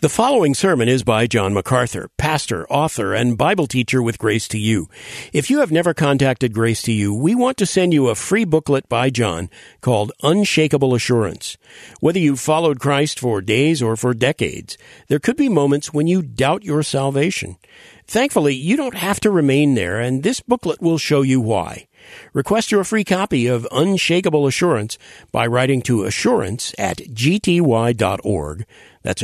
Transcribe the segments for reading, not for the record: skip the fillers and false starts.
The following sermon is by John MacArthur, pastor, author, and Bible teacher with Grace to You. If you have never contacted Grace to You, we want to send you a free booklet by John called Unshakable Assurance. Whether you've followed Christ for days or for decades, there could be moments when you doubt your salvation. Thankfully, you don't have to remain there, and this booklet will show you why. Request your free copy of Unshakable Assurance by writing to assurance@gty.org. That's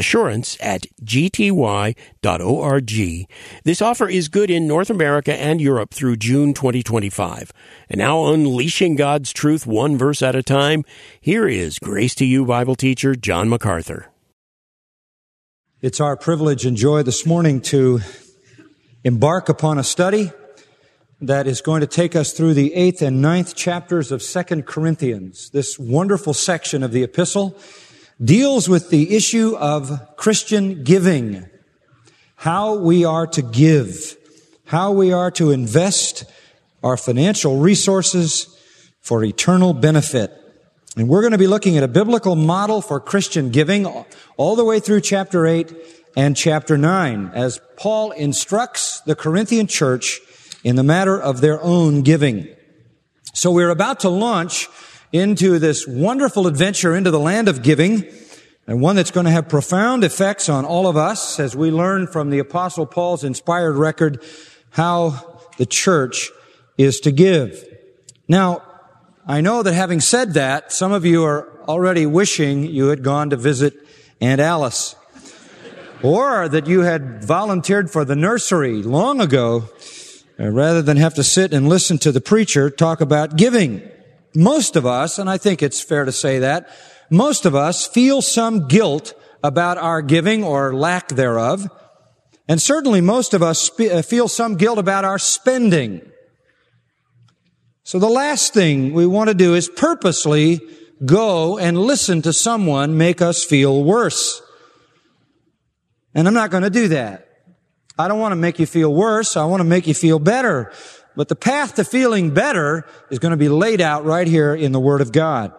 assurance@gty.org. This offer is good in North America and Europe through June 2025. And now, unleashing God's truth one verse at a time, here is Grace to You Bible teacher John MacArthur. It's our privilege and joy this morning to embark upon a study that is going to take us through the 8th and 9th chapters of 2 Corinthians. This wonderful section of the epistle deals with the issue of Christian giving, how we are to give, how we are to invest our financial resources for eternal benefit. And we're going to be looking at a biblical model for Christian giving all the way through chapter 8 and chapter 9 as Paul instructs the Corinthian church in the matter of their own giving. So we're about to launch into this wonderful adventure into the land of giving, and one that's going to have profound effects on all of us as we learn from the Apostle Paul's inspired record how the church is to give. Now, I know that having said that, some of you are already wishing you had gone to visit Aunt Alice, or that you had volunteered for the nursery long ago, rather than have to sit and listen to the preacher talk about giving. Most of us, and I think it's fair to say that, most of us feel some guilt about our giving or lack thereof. And certainly most of us feel some guilt about our spending. So the last thing we want to do is purposely go and listen to someone make us feel worse. And I'm not going to do that. I don't want to make you feel worse. I want to make you feel better. But the path to feeling better is going to be laid out right here in the Word of God.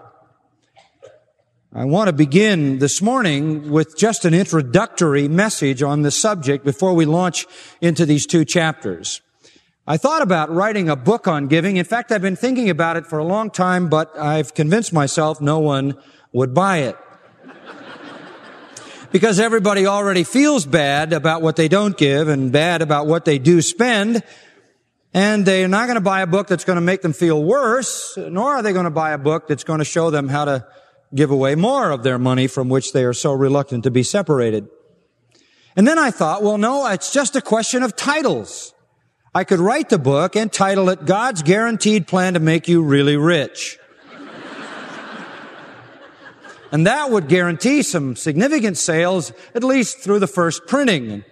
I want to begin this morning with just an introductory message on the subject before we launch into these two chapters. I thought about writing a book on giving. In fact, I've been thinking about it for a long time, but I've convinced myself no one would buy it. Because everybody already feels bad about what they don't give and bad about what they do spend. And they're not going to buy a book that's going to make them feel worse, nor are they going to buy a book that's going to show them how to give away more of their money from which they are so reluctant to be separated. And then I thought, well, no, it's just a question of titles. I could write the book and title it God's Guaranteed Plan to Make You Really Rich. And that would guarantee some significant sales, at least through the first printing.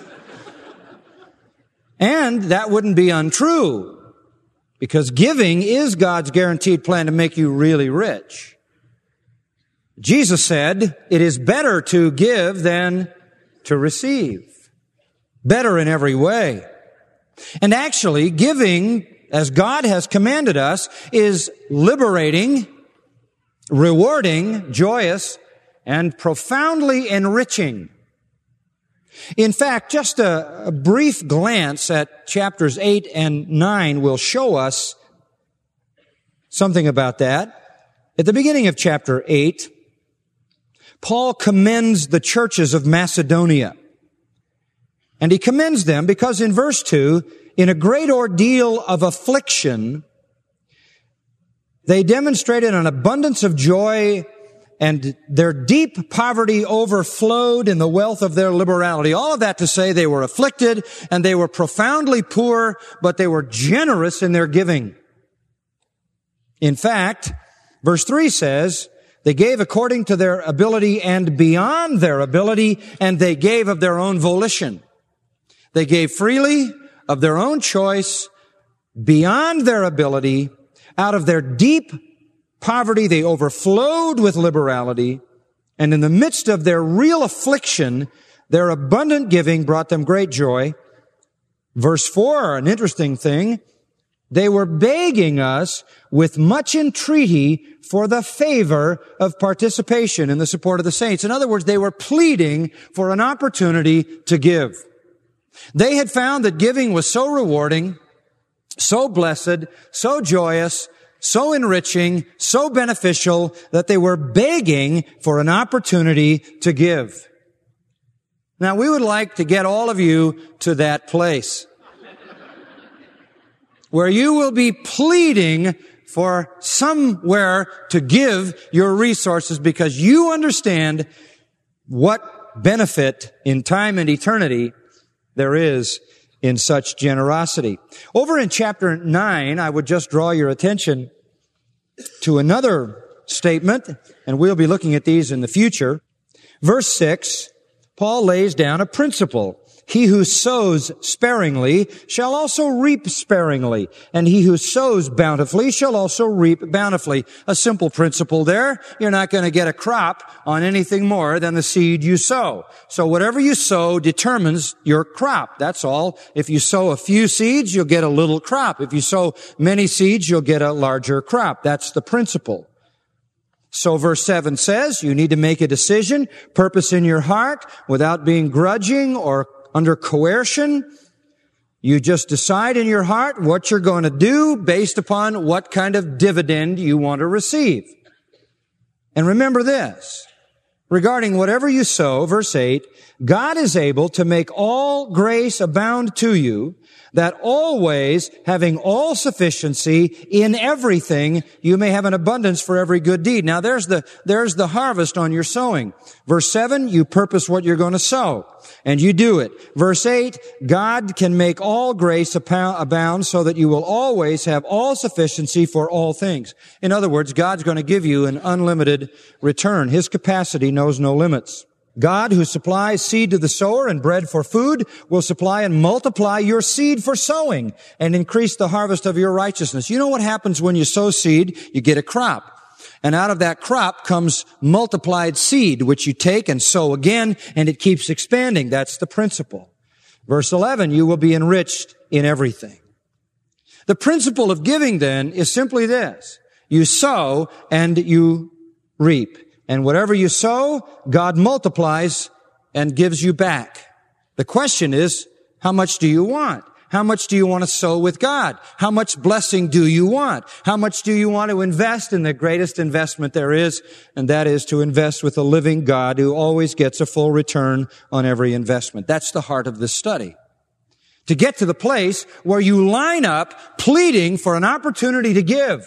And that wouldn't be untrue, because giving is God's guaranteed plan to make you really rich. Jesus said, it is better to give than to receive. Better in every way. And actually, giving, as God has commanded us, is liberating, rewarding, joyous, and profoundly enriching. In fact, just a brief glance at chapters 8 and 9 will show us something about that. At the beginning of chapter 8, Paul commends the churches of Macedonia. And he commends them because in verse 2, in a great ordeal of affliction, they demonstrated an abundance of joy, and their deep poverty overflowed in the wealth of their liberality. All of that to say they were afflicted and they were profoundly poor, but they were generous in their giving. In fact, verse 3 says, they gave according to their ability and beyond their ability, and they gave of their own volition. They gave freely, of their own choice, beyond their ability. Out of their deep poverty, they overflowed with liberality, and in the midst of their real affliction, their abundant giving brought them great joy. Verse 4, an interesting thing, They were begging us with much entreaty for the favor of participation in the support of the saints. In other words, they were pleading for an opportunity to give. They had found that giving was so rewarding, so blessed, so joyous, so enriching, so beneficial, that they were begging for an opportunity to give. Now, we would like to get all of you to that place where you will be pleading for somewhere to give your resources because you understand what benefit in time and eternity there is in such generosity. Over in chapter 9, I would just draw your attention to another statement, and we'll be looking at these in the future. Verse 6, Paul lays down a principle. He who sows sparingly shall also reap sparingly, and he who sows bountifully shall also reap bountifully. A simple principle there. You're not going to get a crop on anything more than the seed you sow. So whatever you sow determines your crop. That's all. If you sow a few seeds, you'll get a little crop. If you sow many seeds, you'll get a larger crop. That's the principle. So verse 7 says, you need to make a decision, purpose in your heart, without being grudging or under coercion. You just decide in your heart what you're going to do based upon what kind of dividend you want to receive. And remember this, regarding whatever you sow, verse 8, God is able to make all grace abound to you, that always, having all sufficiency in everything, you may have an abundance for every good deed. Now there's the harvest on your sowing. Verse 7, you purpose what you're going to sow, and you do it. Verse 8, God can make all grace abound so that you will always have all sufficiency for all things. In other words, God's going to give you an unlimited return. His capacity knows no limits. God, who supplies seed to the sower and bread for food, will supply and multiply your seed for sowing and increase the harvest of your righteousness. You know what happens when you sow seed? You get a crop. And out of that crop comes multiplied seed, which you take and sow again, and it keeps expanding. That's the principle. Verse 11, you will be enriched in everything. The principle of giving, then, is simply this. You sow and you reap. And whatever you sow, God multiplies and gives you back. The question is, how much do you want? How much do you want to sow with God? How much blessing do you want? How much do you want to invest in the greatest investment there is? And that is to invest with a living God who always gets a full return on every investment. That's the heart of this study. To get to the place where you line up pleading for an opportunity to give.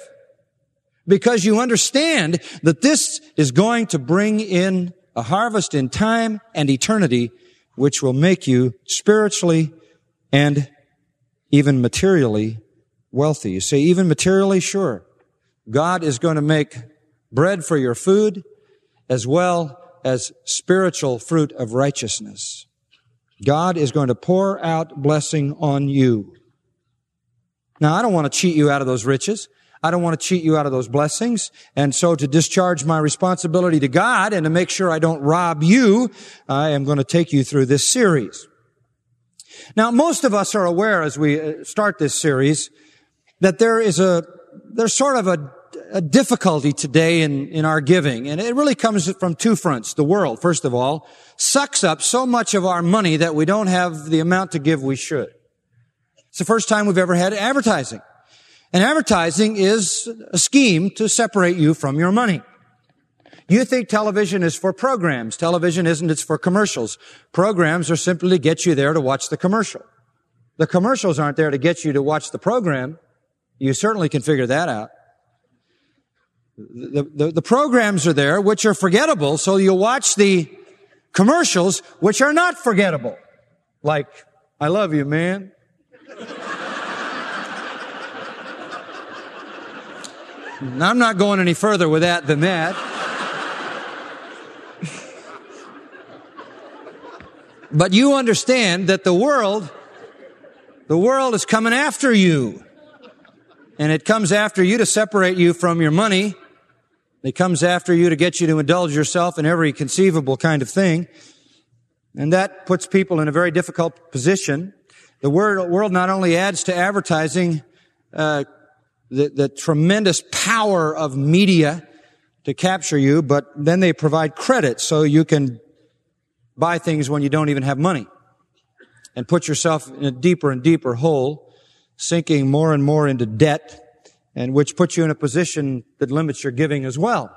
Because you understand that this is going to bring in a harvest in time and eternity, which will make you spiritually and even materially wealthy. You say, even materially? Sure. God is going to make bread for your food as well as spiritual fruit of righteousness. God is going to pour out blessing on you. Now, I don't want to cheat you out of those riches. I don't want to cheat you out of those blessings. And so to discharge my responsibility to God and to make sure I don't rob you, I am going to take you through this series. Now, most of us are aware as we start this series that there's sort of a difficulty today in our giving. And it really comes from two fronts. The world, first of all, sucks up so much of our money that we don't have the amount to give we should. It's the first time we've ever had advertising. And advertising is a scheme to separate you from your money. You think television is for programs. Television isn't, it's for commercials. Programs are simply to get you there to watch the commercial. The commercials aren't there to get you to watch the program. You certainly can figure that out. The programs are there, which are forgettable, so you'll watch the commercials, which are not forgettable. Like, I love you, man. I'm not going any further with that than that. But you understand that the world is coming after you. And it comes after you to separate you from your money. It comes after you to get you to indulge yourself in every conceivable kind of thing. And that puts people in a very difficult position. The world not only adds to advertising the tremendous power of media to capture you, but then they provide credit so you can buy things when you don't even have money and put yourself in a deeper and deeper hole, sinking more and more into debt, and which puts you in a position that limits your giving as well.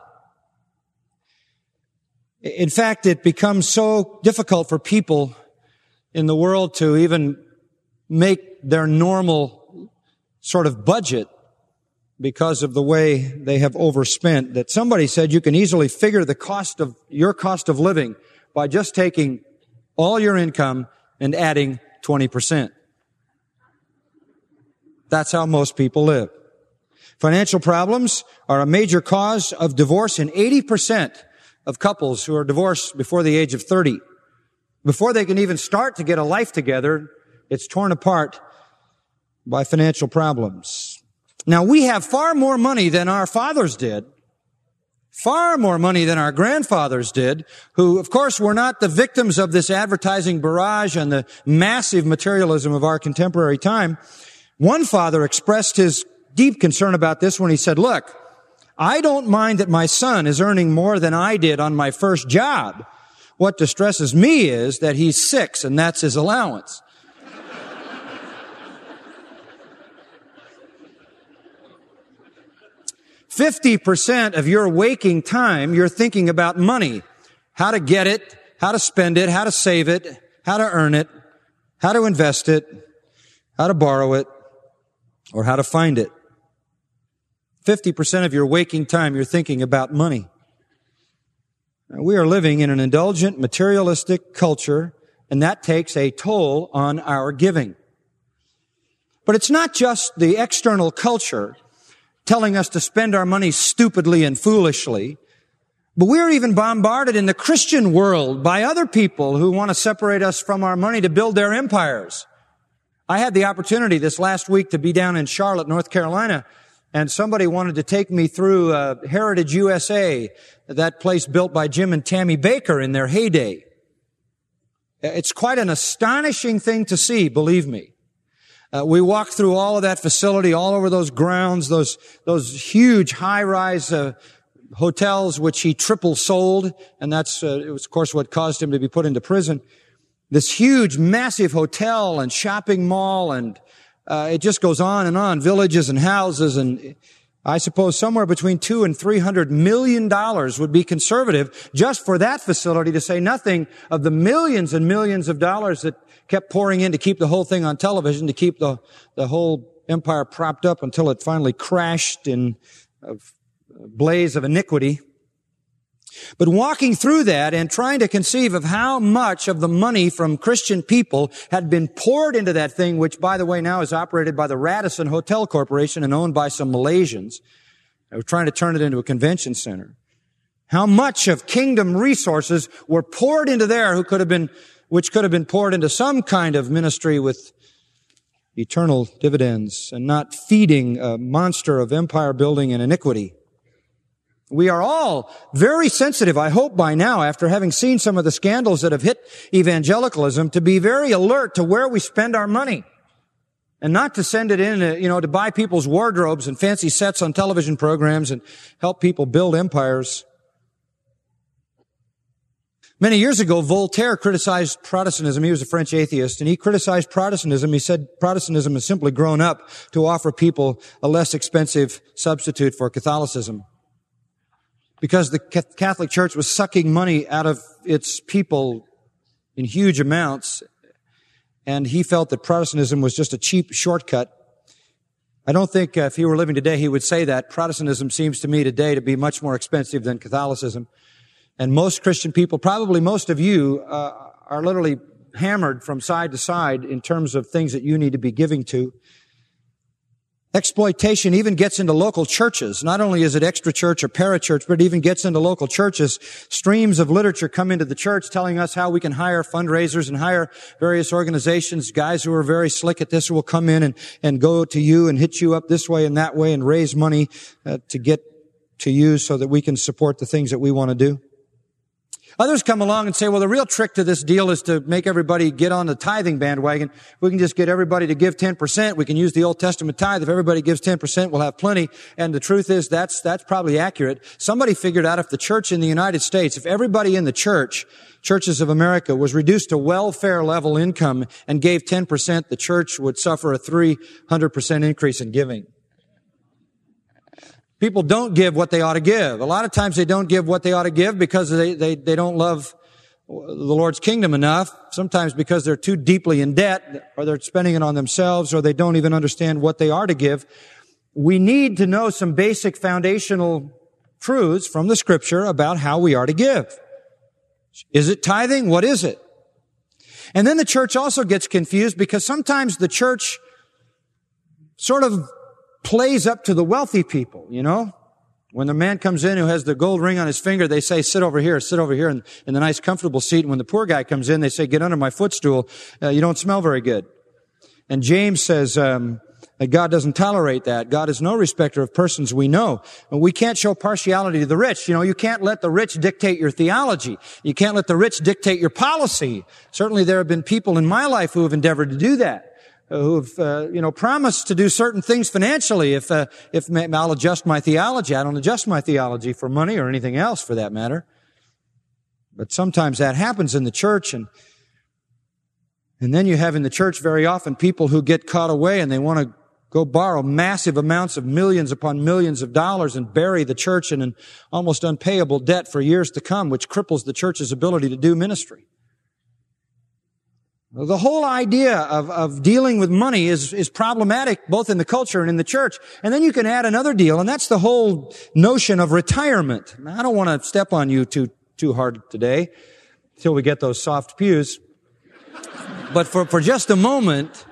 In fact, it becomes so difficult for people in the world to even make their normal sort of budget because of the way they have overspent, that somebody said you can easily figure your cost of living by just taking all your income and adding 20%. That's how most people live. Financial problems are a major cause of divorce in 80% of couples who are divorced before the age of 30. Before they can even start to get a life together, it's torn apart by financial problems. Now, we have far more money than our fathers did, far more money than our grandfathers did, who, of course, were not the victims of this advertising barrage and the massive materialism of our contemporary time. One father expressed his deep concern about this when he said, "Look, I don't mind that my son is earning more than I did on my first job. What distresses me is that he's 6 and that's his allowance." 50% of your waking time, you're thinking about money. How to get it, how to spend it, how to save it, how to earn it, how to invest it, how to borrow it, or how to find it. 50% of your waking time, you're thinking about money. Now, we are living in an indulgent, materialistic culture, and that takes a toll on our giving. But it's not just the external culture telling us to spend our money stupidly and foolishly, but we're even bombarded in the Christian world by other people who want to separate us from our money to build their empires. I had the opportunity this last week to be down in Charlotte, North Carolina, and somebody wanted to take me through Heritage USA, that place built by Jim and Tammy Baker in their heyday. It's quite an astonishing thing to see, believe me. We walked through all of that facility, all over those grounds, those huge high-rise hotels which he triple sold, and it was, of course, what caused him to be put into prison. This huge, massive hotel and shopping mall, and it just goes on, villages and houses, and I suppose somewhere between $200 and $300 million would be conservative just for that facility, to say nothing of the millions and millions of dollars that kept pouring in to keep the whole thing on television, to keep the whole empire propped up until it finally crashed in a blaze of iniquity. But walking through that and trying to conceive of how much of the money from Christian people had been poured into that thing, which, by the way, now is operated by the Radisson Hotel Corporation and owned by some Malaysians. They were trying to turn it into a convention center. How much of kingdom resources were poured into there which could have been poured into some kind of ministry with eternal dividends and not feeding a monster of empire building and iniquity. We are all very sensitive, I hope by now, after having seen some of the scandals that have hit evangelicalism, to be very alert to where we spend our money and not to send it in, to buy people's wardrobes and fancy sets on television programs and help people build empires. Many years ago, Voltaire criticized Protestantism. He was a French atheist, and he criticized Protestantism. He said Protestantism has simply grown up to offer people a less expensive substitute for Catholicism, because the Catholic Church was sucking money out of its people in huge amounts, and he felt that Protestantism was just a cheap shortcut. I don't think if he were living today he would say that. Protestantism seems to me today to be much more expensive than Catholicism. And most Christian people, probably most of you, are literally hammered from side to side in terms of things that you need to be giving to. Exploitation even gets into local churches. Not only is it extra church or parachurch, but it even gets into local churches. Streams of literature come into the church telling us how we can hire fundraisers and hire various organizations. Guys who are very slick at this will come in and go to you and hit you up this way and that way and raise money to get to you so that we can support the things that we want to do. Others come along and say, well, the real trick to this deal is to make everybody get on the tithing bandwagon. We can just get everybody to give 10%. We can use the Old Testament tithe. If everybody gives 10%, we'll have plenty. And the truth is, that's probably accurate. Somebody figured out if the church in the United States, if everybody in the churches of America, was reduced to welfare level income and gave 10%, the church would suffer a 300% increase in giving. People don't give what they ought to give. A lot of times they don't give what they ought to give because they don't love the Lord's kingdom enough. Sometimes because they're too deeply in debt, or they're spending it on themselves, or they don't even understand what they are to give. We need to know some basic foundational truths from the Scripture about how we are to give. Is it tithing? What is it? And then the church also gets confused because sometimes the church sort of plays up to the wealthy people, you know. When the man comes in who has the gold ring on his finger, they say, sit over here in the nice comfortable seat. And when the poor guy comes in, they say, get under my footstool. You don't smell very good. And James says that God doesn't tolerate that. God is no respecter of persons, we know. And we can't show partiality to the rich. You know, you can't let the rich dictate your theology. You can't let the rich dictate your policy. Certainly there have been people in my life who have endeavored to do that. Who've promised to do certain things financially. If I'll adjust my theology, I don't adjust my theology for money or anything else for that matter. But sometimes that happens in the church, and then you have in the church very often people who get caught away and they want to go borrow massive amounts of millions upon millions of dollars and bury the church in an almost unpayable debt for years to come, which cripples the church's ability to do ministry. The whole idea of dealing with money is problematic both in the culture and in the church. And then you can add another deal, and that's the whole notion of retirement. Now, I don't want to step on you too hard today until we get those soft pews. But for just a moment,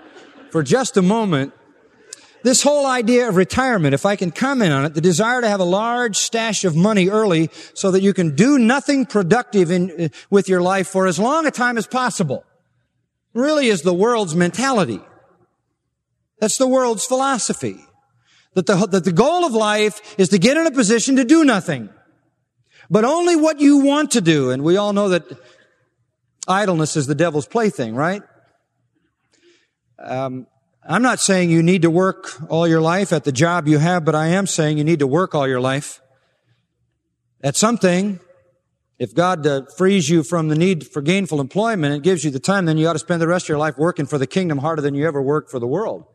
this whole idea of retirement, if I can comment on it, the desire to have a large stash of money early so that you can do nothing productive with your life for as long a time as possible, really is the world's mentality. That's the world's philosophy. That the goal of life is to get in a position to do nothing, but only what you want to do. And we all know that idleness is the devil's plaything, right? I'm not saying you need to work all your life at the job you have, but I am saying you need to work all your life at something. If God frees you from the need for gainful employment and gives you the time, then you ought to spend the rest of your life working for the kingdom harder than you ever worked for the world.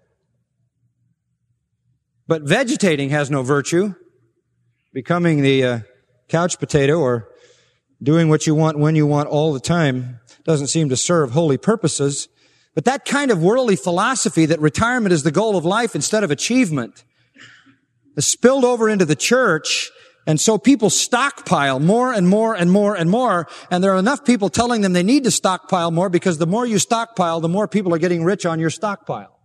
But vegetating has no virtue. Becoming the couch potato or doing what you want when you want all the time doesn't seem to serve holy purposes. But that kind of worldly philosophy that retirement is the goal of life instead of achievement has spilled over into the church. And so people stockpile more and more and more and more. And there are enough people telling them they need to stockpile more because the more you stockpile, the more people are getting rich on your stockpile.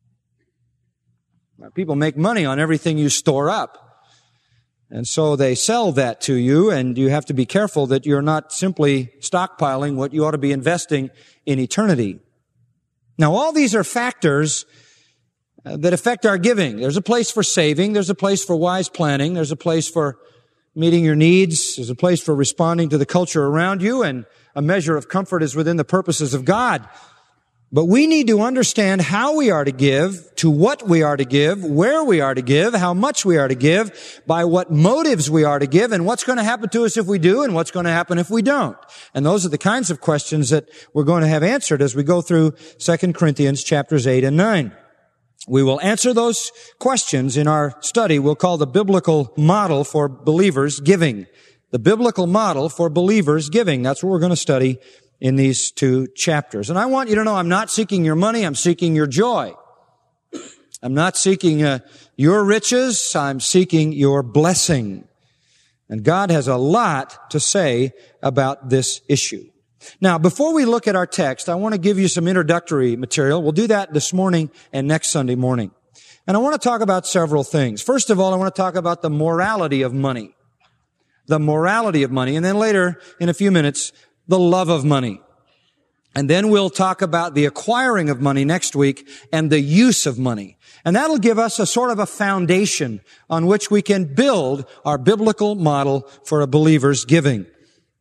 People make money on everything you store up. And so they sell that to you, and you have to be careful that you're not simply stockpiling what you ought to be investing in eternity. Now, all these are factors that affect our giving. There's a place for saving. There's a place for wise planning. There's a place for meeting your needs. There's a place for responding to the culture around you, and a measure of comfort is within the purposes of God. But we need to understand how we are to give, to what we are to give, where we are to give, how much we are to give, by what motives we are to give, and what's going to happen to us if we do, and what's going to happen if we don't. And those are the kinds of questions that we're going to have answered as we go through 2 Corinthians chapters 8 and 9. We will answer those questions in our study we'll call the biblical model for believers giving. The biblical model for believers giving. That's what we're going to study in these two chapters. And I want you to know I'm not seeking your money, I'm seeking your joy. I'm not seeking your riches, I'm seeking your blessing. And God has a lot to say about this issue. Now, before we look at our text, I want to give you some introductory material. We'll do that this morning and next Sunday morning. And I want to talk about several things. First of all, I want to talk about the morality of money. The morality of money. And then later, in a few minutes, the love of money. And then we'll talk about the acquiring of money next week and the use of money. And that'll give us a sort of a foundation on which we can build our biblical model for a believer's giving.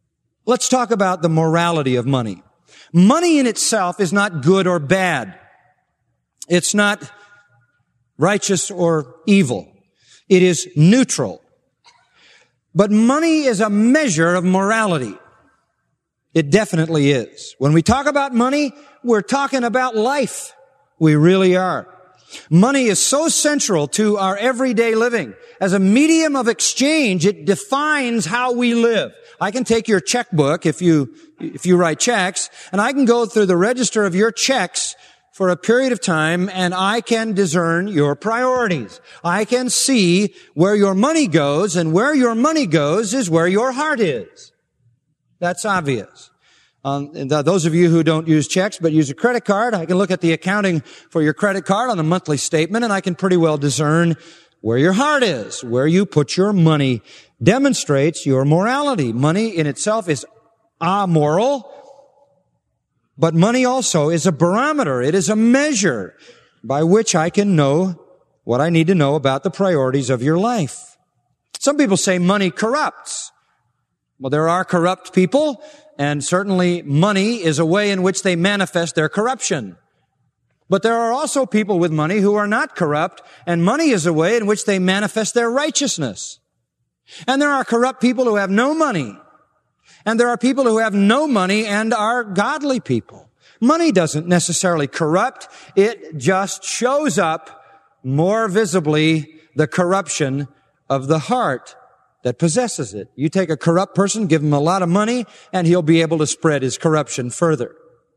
Let's talk about the morality of money. Money in itself is not good or bad. It's not righteous or evil. It is neutral. But money is a measure of morality. It definitely is. When we talk about money, we're talking about life. We really are. Money is so central to our everyday living. As a medium of exchange, it defines how we live. I can take your checkbook if you write checks, and I can go through the register of your checks for a period of time, and I can discern your priorities. I can see where your money goes, and where your money goes is where your heart is. That's obvious. Those of you who don't use checks but use a credit card, I can look at the accounting for your credit card on the monthly statement, and I can pretty well discern where your heart is. Where you put your money demonstrates your morality. Money in itself is amoral, but money also is a barometer. It is a measure by which I can know what I need to know about the priorities of your life. Some people say money corrupts. Well, there are corrupt people, and certainly money is a way in which they manifest their corruption. But there are also people with money who are not corrupt, and money is a way in which they manifest their righteousness. And there are corrupt people who have no money. And there are people who have no money and are godly people. Money doesn't necessarily corrupt. It just shows up more visibly the corruption of the heart that possesses it. You take a corrupt person, give him a lot of money, and he'll be able to spread his corruption further.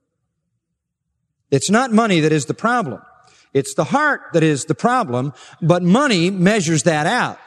It's not money that is the problem. It's the heart that is the problem, but money measures that out.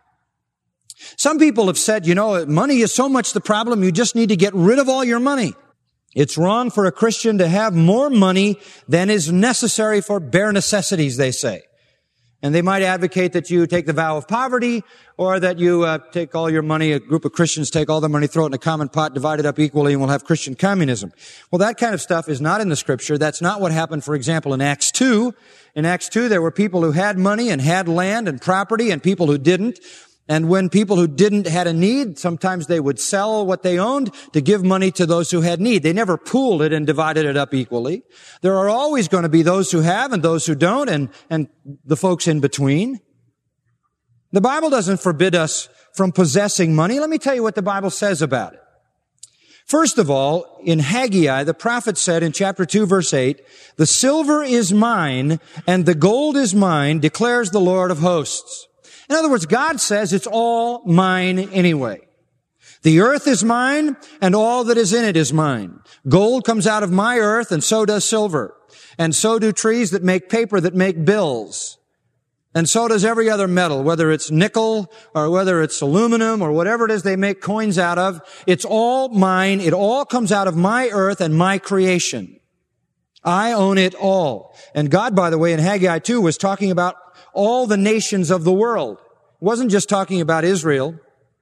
Some people have said, money is so much the problem, you just need to get rid of all your money. It's wrong for a Christian to have more money than is necessary for bare necessities, they say. And they might advocate that you take the vow of poverty, or that you take all your money, a group of Christians take all their money, throw it in a common pot, divide it up equally, and we'll have Christian communism. Well, that kind of stuff is not in the Scripture. That's not what happened, for example, in Acts 2. In Acts 2, there were people who had money and had land and property, and people who didn't. And when people who didn't had a need, sometimes they would sell what they owned to give money to those who had need. They never pooled it and divided it up equally. There are always going to be those who have and those who don't, and the folks in between. The Bible doesn't forbid us from possessing money. Let me tell you what the Bible says about it. First of all, in Haggai, the prophet said in chapter 2, verse 8, "The silver is mine and the gold is mine, declares the Lord of hosts." In other words, God says it's all mine anyway. The earth is mine, and all that is in it is mine. Gold comes out of my earth, and so does silver. And so do trees that make paper, that make bills. And so does every other metal, whether it's nickel, or whether it's aluminum, or whatever it is they make coins out of. It's all mine. It all comes out of my earth and my creation. I own it all. And God, by the way, in Haggai 2 was talking about all the nations of the world. It wasn't just talking about Israel.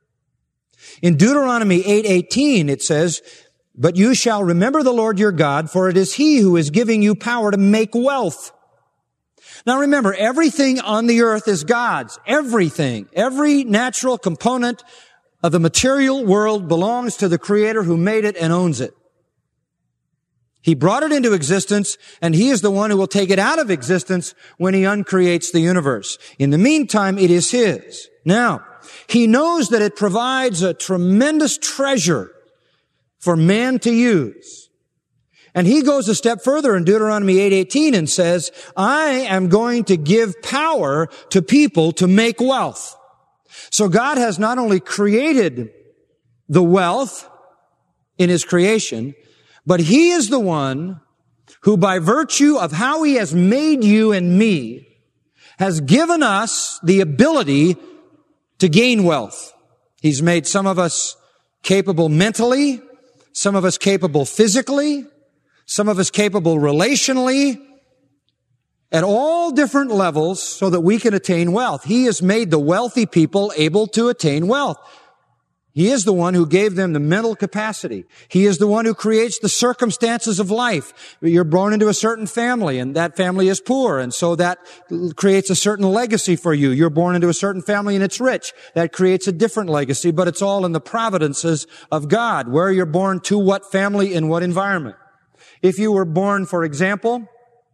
In Deuteronomy 8:18, it says, "But you shall remember the Lord your God, for it is He who is giving you power to make wealth." Now remember, everything on the earth is God's. Everything. Every natural component of the material world belongs to the Creator who made it and owns it. He brought it into existence, and He is the one who will take it out of existence when He uncreates the universe. In the meantime, it is His. Now, He knows that it provides a tremendous treasure for man to use. And He goes a step further in Deuteronomy 8:18 and says, "I am going to give power to people to make wealth." So God has not only created the wealth in His creation, but He is the one who, by virtue of how He has made you and me, has given us the ability to gain wealth. He's made some of us capable mentally, some of us capable physically, some of us capable relationally, at all different levels so that we can attain wealth. He has made the wealthy people able to attain wealth. He is the one who gave them the mental capacity. He is the one who creates the circumstances of life. You're born into a certain family, and that family is poor, and so that creates a certain legacy for you. You're born into a certain family and it's rich. That creates a different legacy, but it's all in the providences of God, where you're born to what family in what environment. If you were born, for example,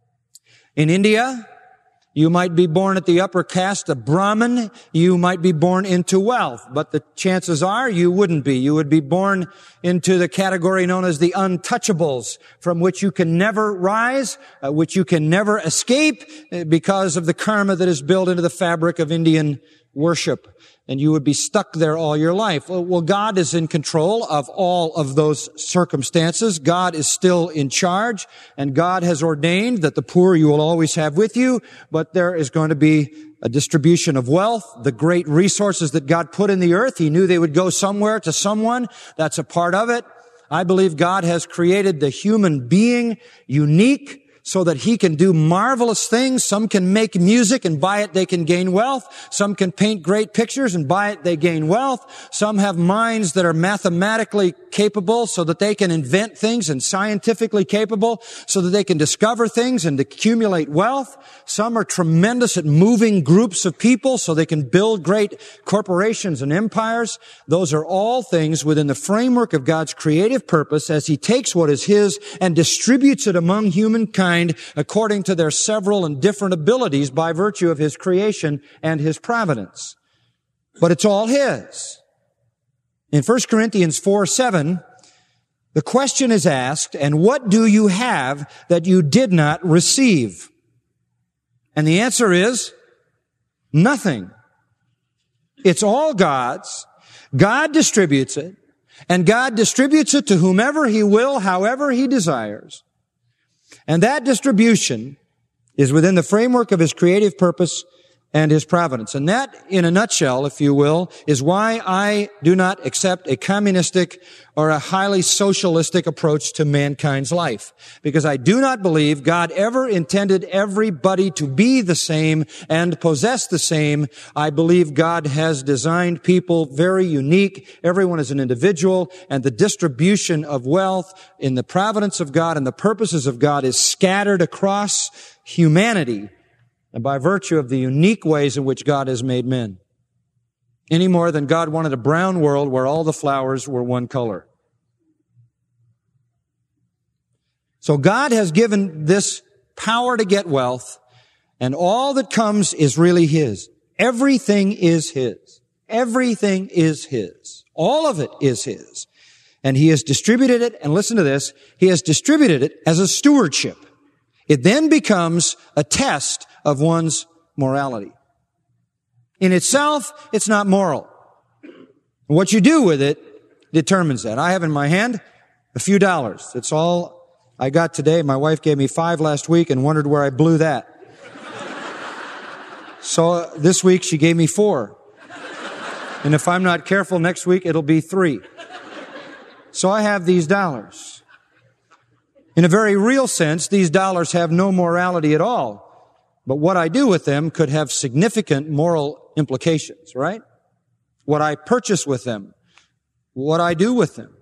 in India, you might be born at the upper caste of Brahmin. You might be born into wealth, but the chances are you wouldn't be. You would be born into the category known as the untouchables, from which you can never rise, which you can never escape because of the karma that is built into the fabric of Indian worship. And you would be stuck there all your life. Well, God is in control of all of those circumstances. God is still in charge, and God has ordained that the poor you will always have with you, but there is going to be a distribution of wealth, the great resources that God put in the earth. He knew they would go somewhere to someone. That's a part of it. I believe God has created the human being unique, so that he can do marvelous things. Some can make music, and by it they can gain wealth. Some can paint great pictures, and by it they gain wealth. Some have minds that are mathematically capable so that they can invent things, and scientifically capable so that they can discover things and accumulate wealth. Some are tremendous at moving groups of people so they can build great corporations and empires. Those are all things within the framework of God's creative purpose as he takes what is his and distributes it among humankind according to their several and different abilities by virtue of his creation and his providence. But it's all his. In 1 Corinthians 4:7, the question is asked, and what do you have that you did not receive? And the answer is nothing. It's all God's. God distributes it, and God distributes it to whomever he will, however he desires. And that distribution is within the framework of his creative purpose and his providence. And that, in a nutshell, if you will, is why I do not accept a communistic or a highly socialistic approach to mankind's life. Because I do not believe God ever intended everybody to be the same and possess the same. I believe God has designed people very unique. Everyone is an individual, and the distribution of wealth in the providence of God and the purposes of God is scattered across humanity, and by virtue of the unique ways in which God has made men. Any more than God wanted a brown world where all the flowers were one color. So God has given this power to get wealth, and all that comes is really his. Everything is his. Everything is his. All of it is his. And he has distributed it, and listen to this, he has distributed it as a stewardship. It then becomes a test of one's morality. In itself, it's not moral. What you do with it determines that. I have in my hand a few dollars. That's all I got today. My wife gave me 5 last week and wondered where I blew that. So this week she gave me 4. And if I'm not careful, next week it'll be 3. So I have these dollars. In a very real sense, these dollars have no morality at all. But what I do with them could have significant moral implications, right? What I purchase with them, what I do with them.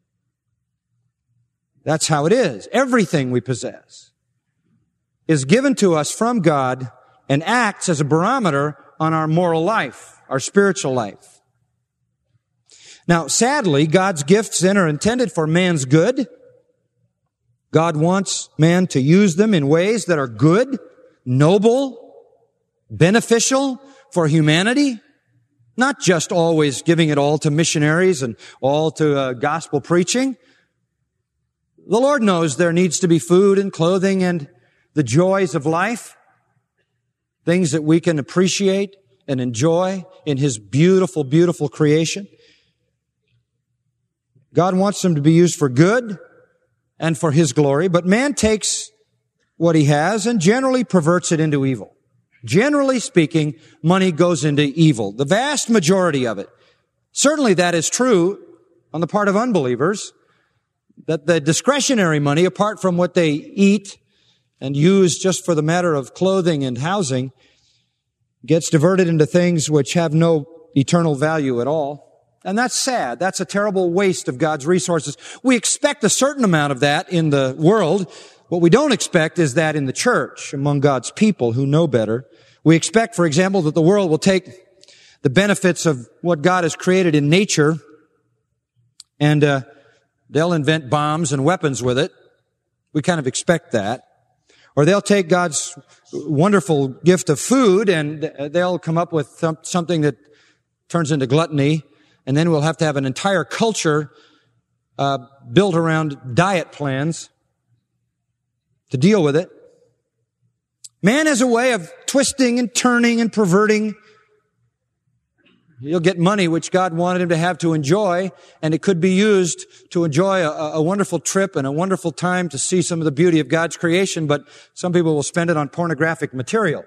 That's how it is. Everything we possess is given to us from God and acts as a barometer on our moral life, our spiritual life. Now, sadly, God's gifts then are intended for man's good. God wants man to use them in ways that are good, noble, beneficial for humanity, not just always giving it all to missionaries and all to gospel preaching. The Lord knows there needs to be food and clothing and the joys of life, things that we can appreciate and enjoy in his beautiful, beautiful creation. God wants them to be used for good and for his glory, but man takes what he has and generally perverts it into evil. Generally speaking, money goes into evil. The vast majority of it. Certainly that is true on the part of unbelievers, that the discretionary money, apart from what they eat and use just for the matter of clothing and housing, gets diverted into things which have no eternal value at all. And that's sad. That's a terrible waste of God's resources. We expect a certain amount of that in the world. What we don't expect is that in the church, among God's people who know better. We expect, for example, that the world will take the benefits of what God has created in nature and they'll invent bombs and weapons with it. We kind of expect that. Or they'll take God's wonderful gift of food and they'll come up with something that turns into gluttony. And then we'll have to have an entire culture built around diet plans to deal with it. Man has a way of twisting and turning and perverting. He'll get money which God wanted him to have to enjoy, and it could be used to enjoy a wonderful trip and a wonderful time to see some of the beauty of God's creation, but some people will spend it on pornographic material.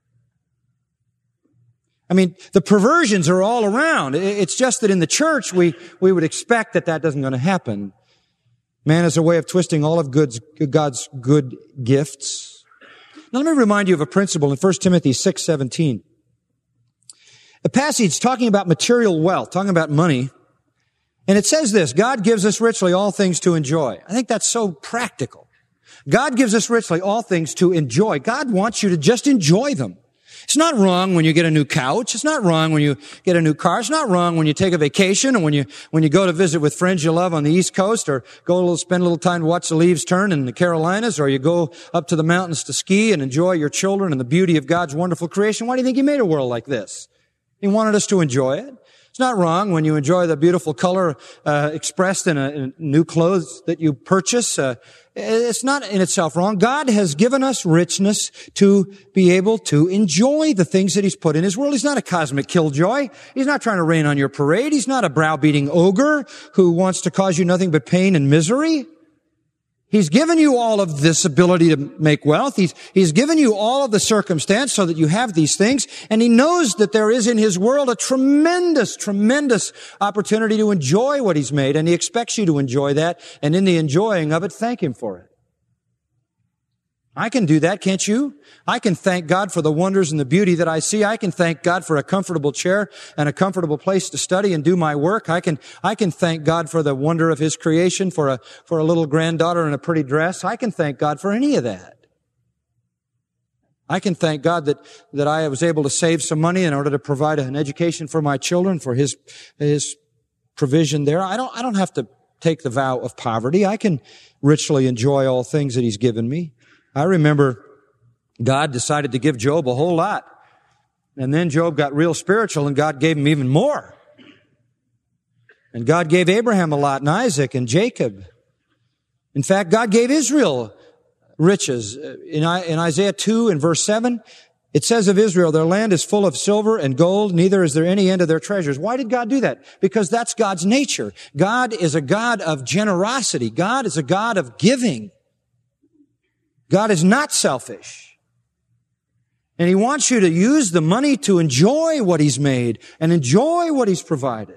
I mean, the perversions are all around. It's just that in the church, we would expect that doesn't going to happen. Man has a way of twisting all of God's good gifts. Now, let me remind you of a principle in 1 Timothy 6:17. A passage talking about material wealth, talking about money. And it says this, God gives us richly all things to enjoy. I think that's so practical. God gives us richly all things to enjoy. God wants you to just enjoy them. It's not wrong when you get a new couch. It's not wrong when you get a new car. It's not wrong when you take a vacation or when you go to visit with friends you love on the East Coast or spend a little time to watch the leaves turn in the Carolinas, or you go up to the mountains to ski and enjoy your children and the beauty of God's wonderful creation. Why do you think He made a world like this? He wanted us to enjoy it. It's not wrong when you enjoy the beautiful color expressed in new clothes that you purchase. It's not in itself wrong. God has given us richness to be able to enjoy the things that He's put in His world. He's not a cosmic killjoy. He's not trying to rain on your parade. He's not a browbeating ogre who wants to cause you nothing but pain and misery. He's given you all of this ability to make wealth. He's given you all of the circumstance so that you have these things. And He knows that there is in His world a tremendous, tremendous opportunity to enjoy what He's made. And He expects you to enjoy that. And in the enjoying of it, thank Him for it. I can do that, can't you? I can thank God for the wonders and the beauty that I see. I can thank God for a comfortable chair and a comfortable place to study and do my work. I can thank God for the wonder of His creation, for a little granddaughter in a pretty dress. I can thank God for any of that. I can thank God that I was able to save some money in order to provide an education for my children, for His provision there. I don't have to take the vow of poverty. I can richly enjoy all things that He's given me. I remember God decided to give Job a whole lot. And then Job got real spiritual and God gave him even more. And God gave Abraham a lot and Isaac and Jacob. In fact, God gave Israel riches. In Isaiah 2 in verse 7, it says of Israel, their land is full of silver and gold, neither is there any end of their treasures. Why did God do that? Because that's God's nature. God is a God of generosity. God is a God of giving. God is not selfish. And He wants you to use the money to enjoy what He's made and enjoy what He's provided.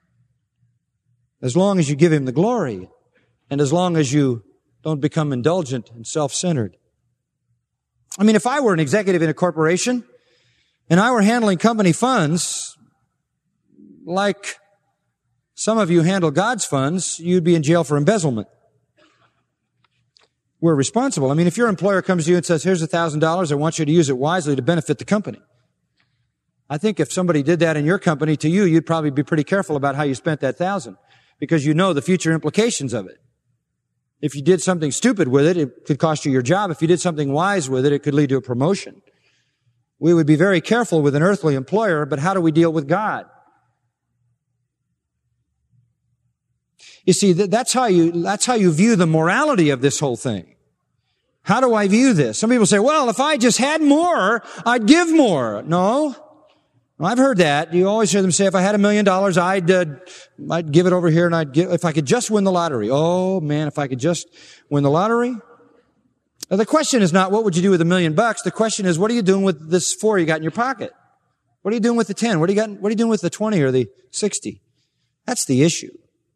As long as you give Him the glory and as long as you don't become indulgent and self-centered. I mean, if I were an executive in a corporation and I were handling company funds like some of you handle God's funds, you'd be in jail for embezzlement. We're responsible. I mean, if your employer comes to you and says, here's $1,000, I want you to use it wisely to benefit the company. I think if somebody did that in your company to you, you'd probably be pretty careful about how you spent that $1,000 because you know the future implications of it. If you did something stupid with it, it could cost you your job. If you did something wise with it, it could lead to a promotion. We would be very careful with an earthly employer, but how do we deal with God? You see, that's how you view the morality of this whole thing. How do I view this? Some people say, well, if I just had more, I'd give more. No. I've heard that. You always hear them say, if I had $1 million, I'd give it over here and if I could just win the lottery. Oh man, if I could just win the lottery. Now, the question is not, what would you do with $1 million? The question is, what are you doing with this 4 you got in your pocket? What are you doing with the 10? What are you doing with the 20 or the 60? That's the issue.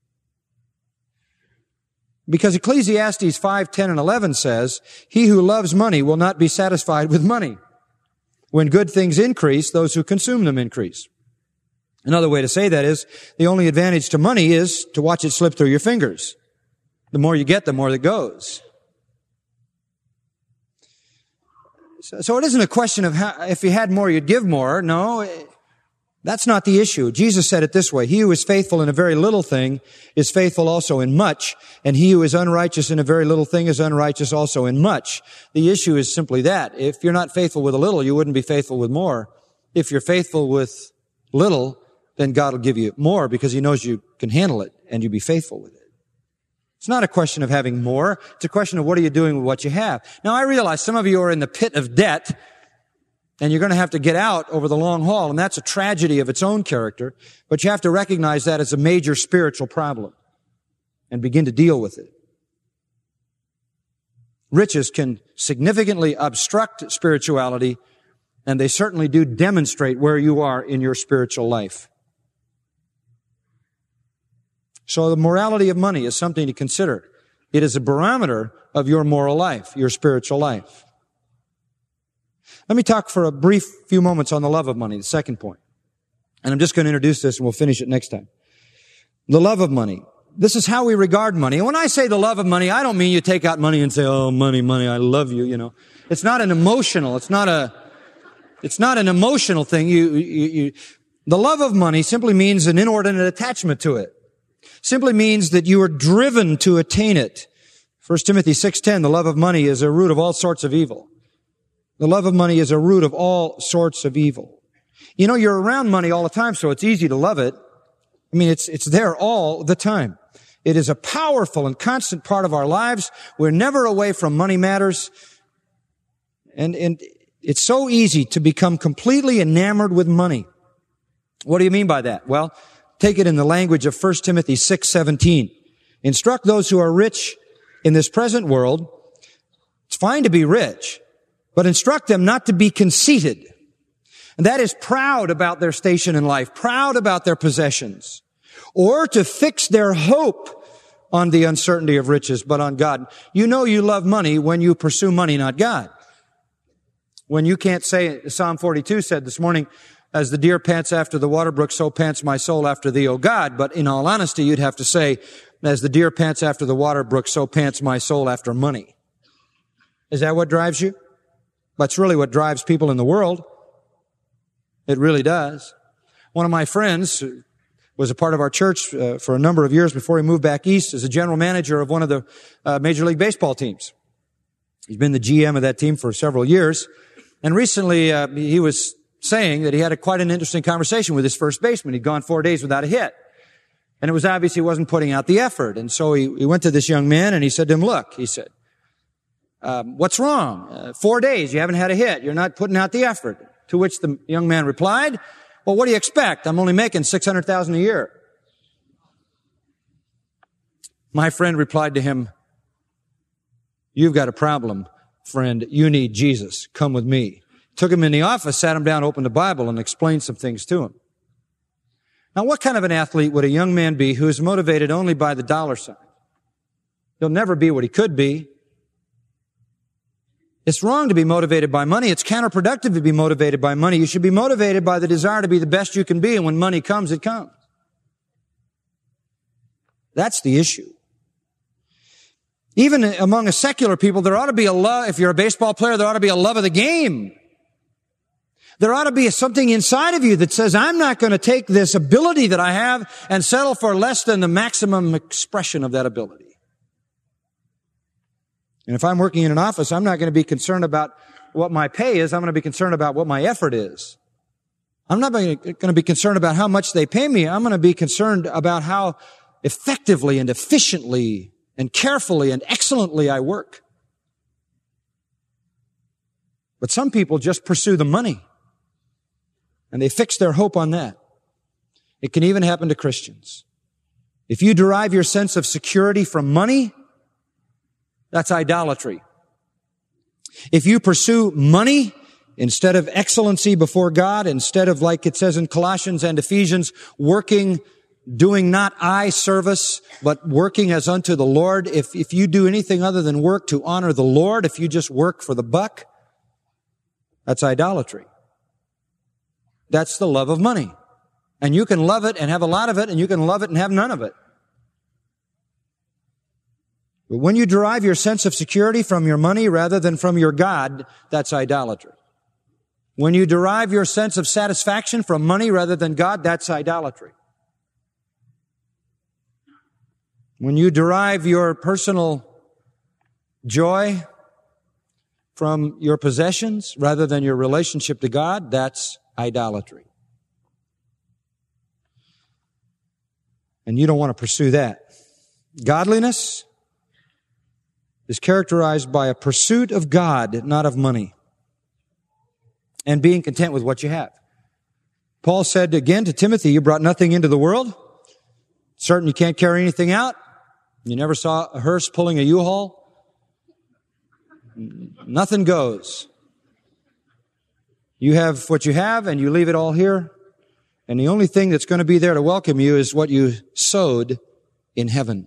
Because Ecclesiastes 5, 10, and 11 says, he who loves money will not be satisfied with money. When good things increase, those who consume them increase. Another way to say that is the only advantage to money is to watch it slip through your fingers. The more you get, the more that goes. So it isn't a question of how, if you had more, you'd give more. No, that's not the issue. Jesus said it this way: he who is faithful in a very little thing is faithful also in much, and he who is unrighteous in a very little thing is unrighteous also in much. The issue is simply that. If you're not faithful with a little, you wouldn't be faithful with more. If you're faithful with little, then God will give you more because he knows you can handle it and you'll be faithful with it. It's not a question of having more. It's a question of what are you doing with what you have. Now, I realize some of you are in the pit of debt and you're going to have to get out over the long haul, and that's a tragedy of its own character, but you have to recognize that as a major spiritual problem and begin to deal with it. Riches can significantly obstruct spirituality, and they certainly do demonstrate where you are in your spiritual life. So the morality of money is something to consider. It is a barometer of your moral life, your spiritual life. Let me talk for a brief few moments on the love of money, the second point. And I'm just going to introduce this and we'll finish it next time. The love of money. This is how we regard money. And when I say the love of money, I don't mean you take out money and say, oh, money, I love you, you know. It's not an emotional, it's not an emotional thing. The love of money simply means an inordinate attachment to it. Simply means that you are driven to attain it. 1 Timothy 6:10, the love of money is a root of all sorts of evil. The love of money is a root of all sorts of evil. You know, you're around money all the time, so it's easy to love it. I mean, it's there all the time. It is a powerful and constant part of our lives. We're never away from money matters. And it's so easy to become completely enamored with money. What do you mean by that? Well, take it in the language of 1 Timothy 6:17. Instruct those who are rich in this present world. It's fine to be rich, but instruct them not to be conceited. And that is proud about their station in life, proud about their possessions, or to fix their hope on the uncertainty of riches, but on God. You know you love money when you pursue money, not God. When you can't say, Psalm 42 said this morning, as the deer pants after the water brook, so pants my soul after thee, O God. But in all honesty, you'd have to say, as the deer pants after the water brook, so pants my soul after money. Is that what drives you? That's really what drives people in the world. It really does. One of my friends who was a part of our church for a number of years before he moved back east is a general manager of one of the Major League Baseball teams. He's been the GM of that team for several years. And recently he was saying that he had quite an interesting conversation with his first baseman. He'd gone 4 days without a hit. And it was obvious he wasn't putting out the effort. And so he went to this young man and he said to him, look, he said, what's wrong? 4 days, you haven't had a hit. You're not putting out the effort. To which the young man replied, well, what do you expect? I'm only making $600,000 a year. My friend replied to him, you've got a problem, friend. You need Jesus. Come with me. Took him in the office, sat him down, opened the Bible, and explained some things to him. Now, what kind of an athlete would a young man be who is motivated only by the dollar sign? He'll never be what he could be. It's wrong to be motivated by money. It's counterproductive to be motivated by money. You should be motivated by the desire to be the best you can be, and when money comes, it comes. That's the issue. Even among a secular people, there ought to be a love. If you're a baseball player, there ought to be a love of the game. There ought to be something inside of you that says, I'm not going to take this ability that I have and settle for less than the maximum expression of that ability. And if I'm working in an office, I'm not going to be concerned about what my pay is. I'm going to be concerned about what my effort is. I'm not going to be concerned about how much they pay me. I'm going to be concerned about how effectively and efficiently and carefully and excellently I work. But some people just pursue the money. And they fix their hope on that. It can even happen to Christians. If you derive your sense of security from money, that's idolatry. If you pursue money instead of excellency before God, instead of, like it says in Colossians and Ephesians, working, doing not eye service, but working as unto the Lord, if you do anything other than work to honor the Lord, if you just work for the buck, that's idolatry. That's the love of money. And you can love it and have a lot of it, and you can love it and have none of it. But when you derive your sense of security from your money rather than from your God, that's idolatry. When you derive your sense of satisfaction from money rather than God, that's idolatry. When you derive your personal joy from your possessions rather than your relationship to God, that's idolatry. And you don't want to pursue that. Godliness is characterized by a pursuit of God, not of money, and being content with what you have. Paul said again to Timothy, you brought nothing into the world. Certain you can't carry anything out. You never saw a hearse pulling a U-Haul. Nothing goes. You have what you have and you leave it all here. And the only thing that's going to be there to welcome you is what you sowed in heaven.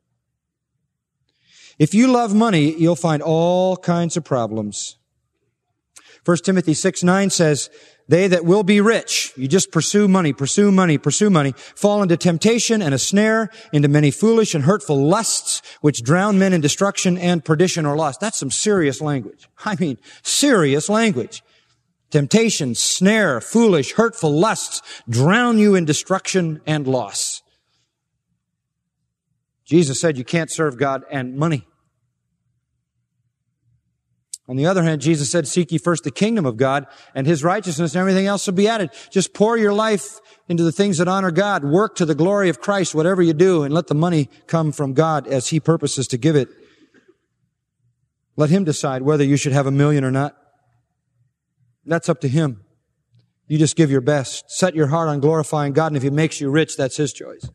If you love money, you'll find all kinds of problems. 1 Timothy 6:9 says, they that will be rich, you just pursue money, fall into temptation and a snare, into many foolish and hurtful lusts, which drown men in destruction and perdition or loss. That's some serious language. I mean, serious language. Temptation, snare, foolish, hurtful lusts drown you in destruction and loss. Jesus said you can't serve God and money. On the other hand, Jesus said, seek ye first the kingdom of God and His righteousness, and everything else will be added. Just pour your life into the things that honor God. Work to the glory of Christ, whatever you do, and let the money come from God as He purposes to give it. Let Him decide whether you should have $1 million or not. That's up to Him. You just give your best. Set your heart on glorifying God, and if He makes you rich, that's His choice.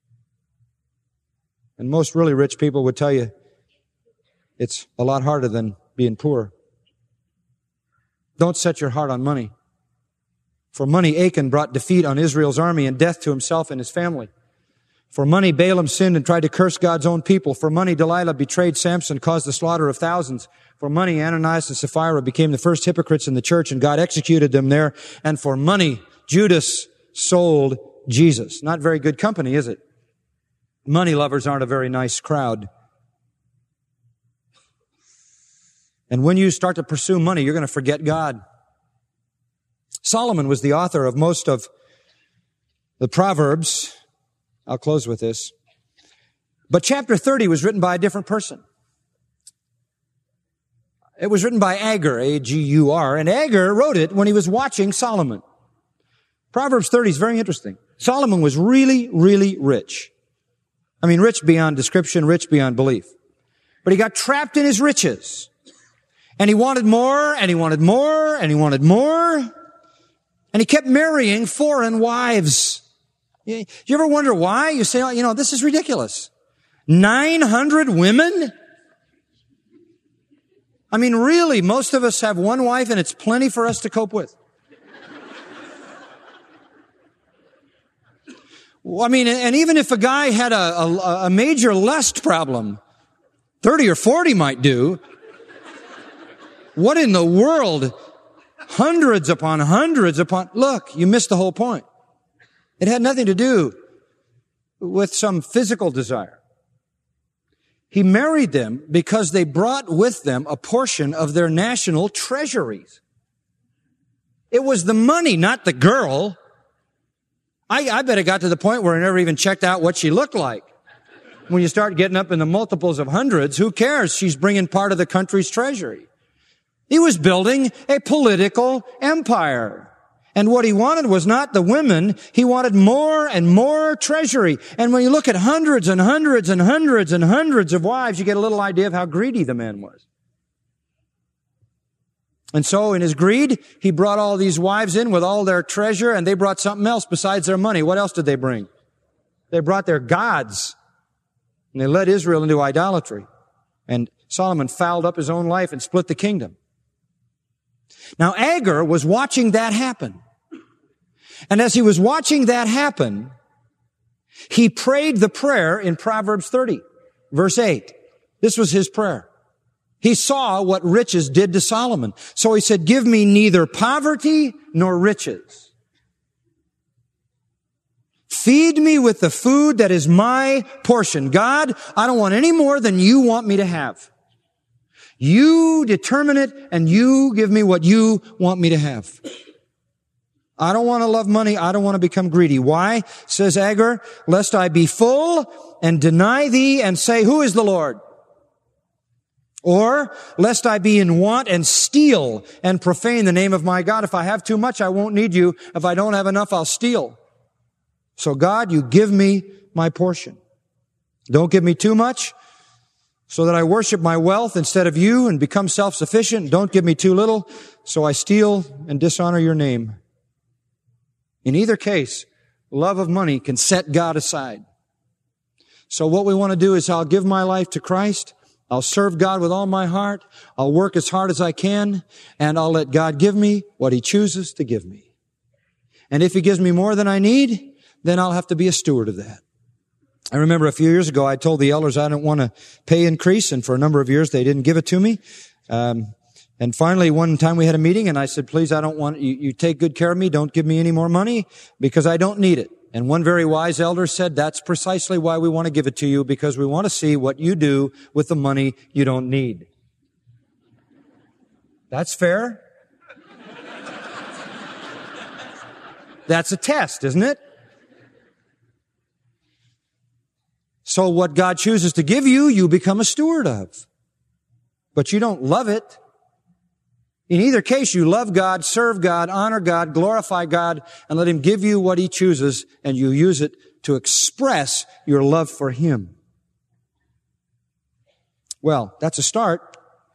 And most really rich people would tell you it's a lot harder than being poor. Don't set your heart on money. For money, Achan brought defeat on Israel's army and death to himself and his family. For money, Balaam sinned and tried to curse God's own people. For money, Delilah betrayed Samson, caused the slaughter of thousands. For money, Ananias and Sapphira became the first hypocrites in the church, and God executed them there. And for money, Judas sold Jesus. Not very good company, is it? Money lovers aren't a very nice crowd. And when you start to pursue money, you're going to forget God. Solomon was the author of most of the Proverbs. I'll close with this. But chapter 30 was written by a different person. It was written by Agur, A-G-U-R, and Agur wrote it when he was watching Solomon. Proverbs 30 is very interesting. Solomon was really, really rich. I mean, rich beyond description, rich beyond belief. But he got trapped in his riches. And he wanted more, and he wanted more, and he wanted more. And he kept marrying foreign wives. You ever wonder why? You say, oh, this is ridiculous. 900 women? I mean, really, most of us have one wife, and it's plenty for us to cope with. Well, I mean, and even if a guy had a major lust problem, 30 or 40 might do. What in the world? Hundreds upon hundreds upon... Look, you missed the whole point. It had nothing to do with some physical desire. He married them because they brought with them a portion of their national treasuries. It was the money, not the girl. I bet it got to the point where I never even checked out what she looked like. When you start getting up in the multiples of hundreds, who cares? She's bringing part of the country's treasury. He was building a political empire. And what he wanted was not the women, he wanted more and more treasury. And when you look at hundreds and hundreds and hundreds and hundreds of wives, you get a little idea of how greedy the man was. And so in his greed, he brought all these wives in with all their treasure, and they brought something else besides their money. What else did they bring? They brought their gods. And they led Israel into idolatry. And Solomon fouled up his own life and split the kingdom. Now, Agur was watching that happen. And as he was watching that happen, he prayed the prayer in Proverbs 30, verse 8. This was his prayer. He saw what riches did to Solomon. So he said, give me neither poverty nor riches. Feed me with the food that is my portion. God, I don't want any more than you want me to have. You determine it and you give me what you want me to have. I don't want to love money. I don't want to become greedy. Why? Says Agur, lest I be full and deny thee and say, who is the Lord? Or, lest I be in want and steal and profane the name of my God. If I have too much, I won't need you. If I don't have enough, I'll steal. So God, you give me my portion. Don't give me too much so that I worship my wealth instead of you and become self-sufficient. Don't give me too little so I steal and dishonor your name. In either case, love of money can set God aside. So what we want to do is I'll give my life to Christ. I'll serve God with all my heart. I'll work as hard as I can, and I'll let God give me what He chooses to give me. And if He gives me more than I need, then I'll have to be a steward of that. I remember a few years ago, I told the elders I didn't want a pay increase, and for a number of years they didn't give it to me. And finally, one time we had a meeting, and I said, please, I don't want, you take good care of me, don't give me any more money, because I don't need it. And one very wise elder said, that's precisely why we want to give it to you, because we want to see what you do with the money you don't need. That's fair. That's a test, isn't it? So what God chooses to give you, you become a steward of. But you don't love it. In either case, you love God, serve God, honor God, glorify God, and let Him give you what He chooses, and you use it to express your love for Him. Well, that's a start.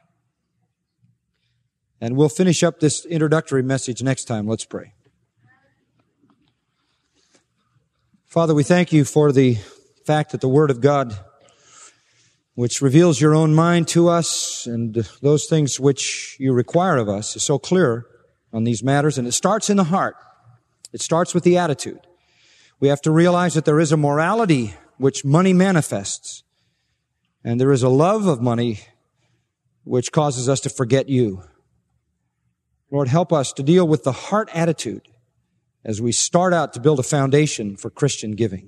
And we'll finish up this introductory message next time. Let's pray. Father, we thank you for the fact that the Word of God, which reveals your own mind to us and those things which you require of us, is so clear on these matters. And it starts in the heart. It starts with the attitude. We have to realize that there is a morality which money manifests. And there is a love of money which causes us to forget you. Lord, help us to deal with the heart attitude as we start out to build a foundation for Christian giving.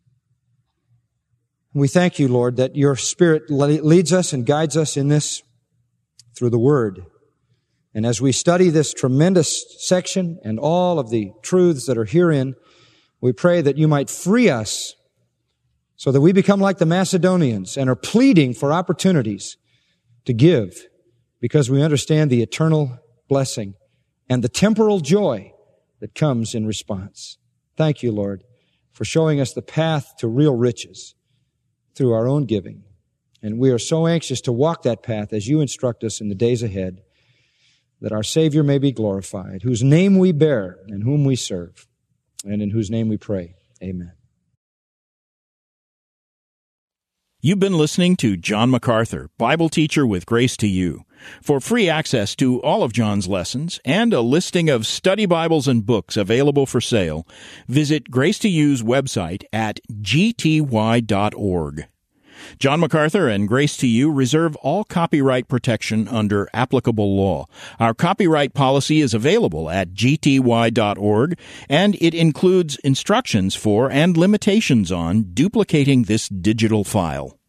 We thank you, Lord, that your Spirit leads us and guides us in this through the Word. And as we study this tremendous section and all of the truths that are herein, we pray that you might free us so that we become like the Macedonians and are pleading for opportunities to give because we understand the eternal blessing and the temporal joy that comes in response. Thank you, Lord, for showing us the path to real riches through our own giving. And we are so anxious to walk that path as you instruct us in the days ahead, that our Savior may be glorified, whose name we bear and whom we serve, and in whose name we pray. Amen. You've been listening to John MacArthur, Bible teacher with Grace to You. For free access to all of John's lessons and a listing of study Bibles and books available for sale, visit Grace to You's website at gty.org. John MacArthur and Grace to You reserve all copyright protection under applicable law. Our copyright policy is available at gty.org, and it includes instructions for and limitations on duplicating this digital file.